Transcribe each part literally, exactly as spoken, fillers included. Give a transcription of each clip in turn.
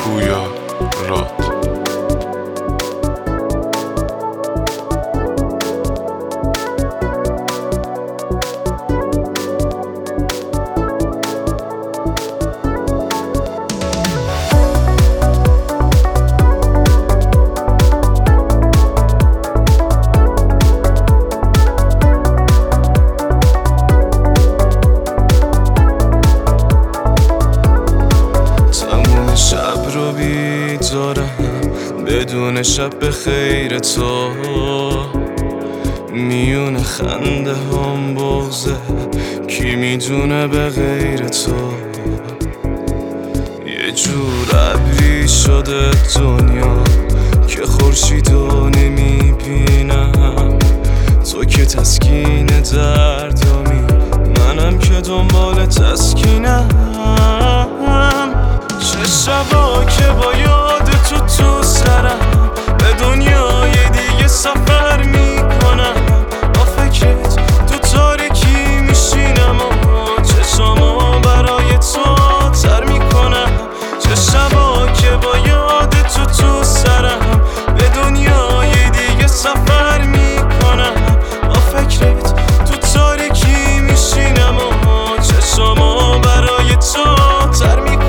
پویا راد. شب رو بیدارم بدون شب به خیر تو، میونه خنده هم بغزه کی میدونه به غیر تو. یه جور ابری شده دنیا که خورشیدو نمیبینم، تو که تسکین دردامی منم که دنبال تسکینم. چه شبا که با یاد تو تو سرم به دنیای دیگه سفر میکنم، با فکرت تو تاریکی میشینم و چشامو برای تو تر میکنم. چه شبا که با یاد تو تو سرم به دنیای دیگه سفر میکنم، با فکرت تو تاریکی میشینم و چشامو برای تو تر میکنم.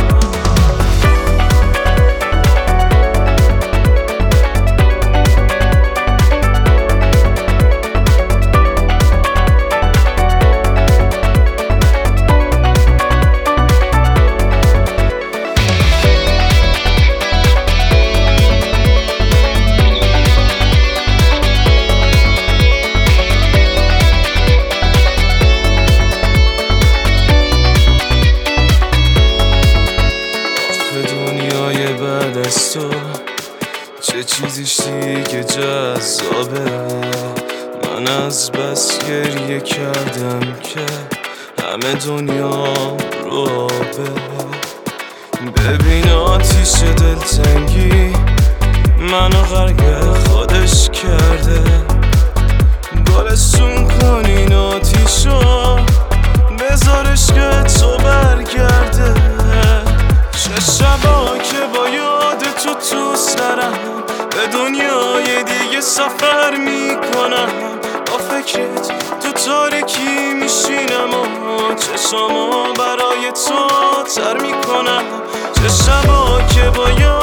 دنیای بعد از تو چه چیزیش دیگه جذابه، من از بس گریه کردم که همه دنیا رو به. ببین آتیش دلتنگی منو غرق خودش کرده، گلستون کن این آتیشو بذارش که تو برگرده. چه شبا که با یاد تو تو سرم به دنیای دیگه سفر میکنم، با فکرت تو تاریکی میشینم و چشامو برای تو تر میکنم. چه شبا که با یاد